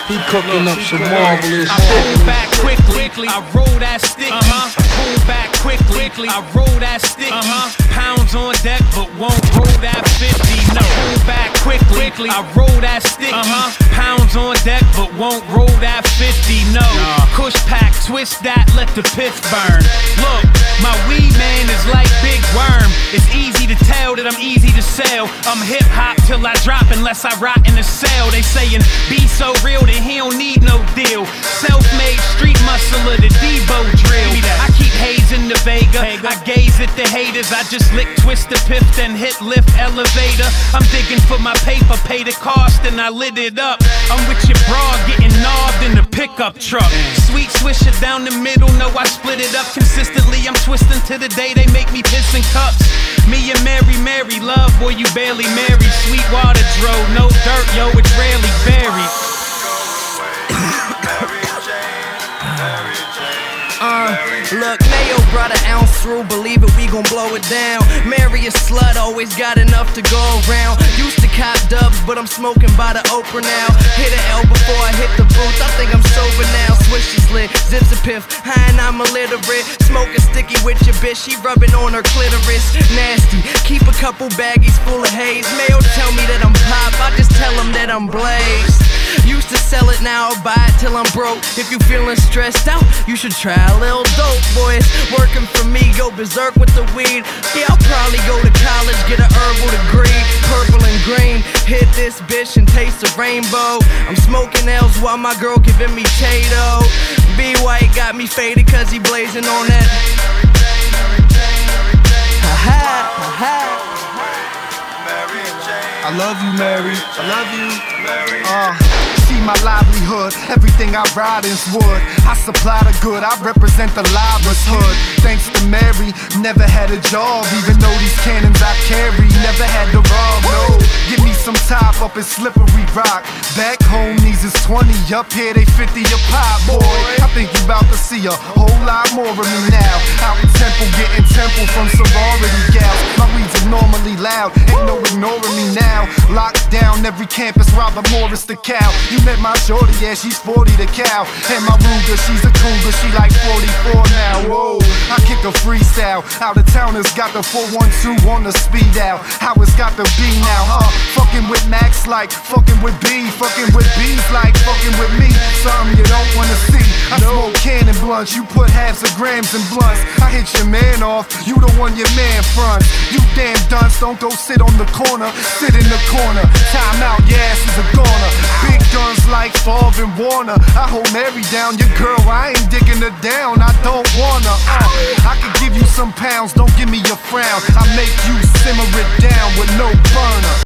He cooking up some marvelous. I roll back quickly, I roll that sticky. Pull back quickly, I roll that sticky. Pounds on deck, but won't roll that 50. No, pull back quickly, I roll that sticky. Pounds on deck, but won't roll that 50. No, Kush pack, twist that, let the pith burn. Look, my weed man is like Big Worm. It's easy to tell that I'm easy to sell. I'm hip hop till I drop unless I rot in the cell. They sayin' be so real that he don't need no deal. Self-made street muscler, the Debo drill. I keep haze in the Vega. I gaze at the haters. I just lick, twist the piff, then hit lift elevator. I'm digging for my paper, pay the cost, and I lit it up. I'm with your broad, getting knobbed in the pickup truck. Sweet swisher down the middle, no I split it up consistently. I'm twisting to the day they make me piss in cups. Me and Mary, love, boy, you barely married. Sweet water dro, no dirt, yo, it's rarely buried. Look, Mayo brought an ounce through, believe it, we gon' blow it down. Mary a slut, always got enough to go around. Used to cop dubs, but I'm smoking by the Oprah now. Hit an L before I hit the booth, I think I'm sober now. Swish is lit, zips a piff, high and I'm illiterate. Smoking sticky with your bitch, she rubbing on her clitoris. Nasty, keep a couple baggies full of haze. Mayo tell me that I'm pop, I just tell him that I'm blazed. Used to sell it, now I'll buy it till I'm broke. If you feeling stressed out, you should try a little dope, boys. Working for me, go berserk with the weed. Yeah, I'll probably go to college, get an herbal degree. Purple and green, hit this bitch and taste the rainbow. I'm smoking L's while my girl giving me Tato. B White got me faded cause he blazing on that. I love you, Mary. I love you. See my livelihood, everything I ride is wood. I supply the good, I represent the livelihood. Thanks to Mary, never had a job. Even though these cannons I carry, never had to rob, no. Give me some top up in slippery rock. Back home, these is 20, up here they 50 a pop, boy. I think you about to see a whole lot more of me now. Out in Temple, getting temple from sorority gals. My weeds are normally loud, ain't no ignoring me now. Locked down every campus, Robert Morris the cow. You met my shorty, yeah, she's 40 the cow. And my Ruger, she's a cougar, she like 44 now. Whoa, I kick a freestyle. Out of towners got the 412 on the speed out. How it's got to be now, fucking with Max like fucking with B. Fucking with B's like fucking with me. Something you don't wanna see. I smoke cannon blunts, you put halves of grams in blunts. I hit your man off, you the one your man fronts. You damn dunce, don't go sit on the corner. Sit in the corner, time out, your ass is a goner. Big guns like Favre and Warner. I hold Mary down, your girl, I ain't digging her down. I don't wanna, I can give you some pounds, don't give me your frown. I make you simmer it down with no burner.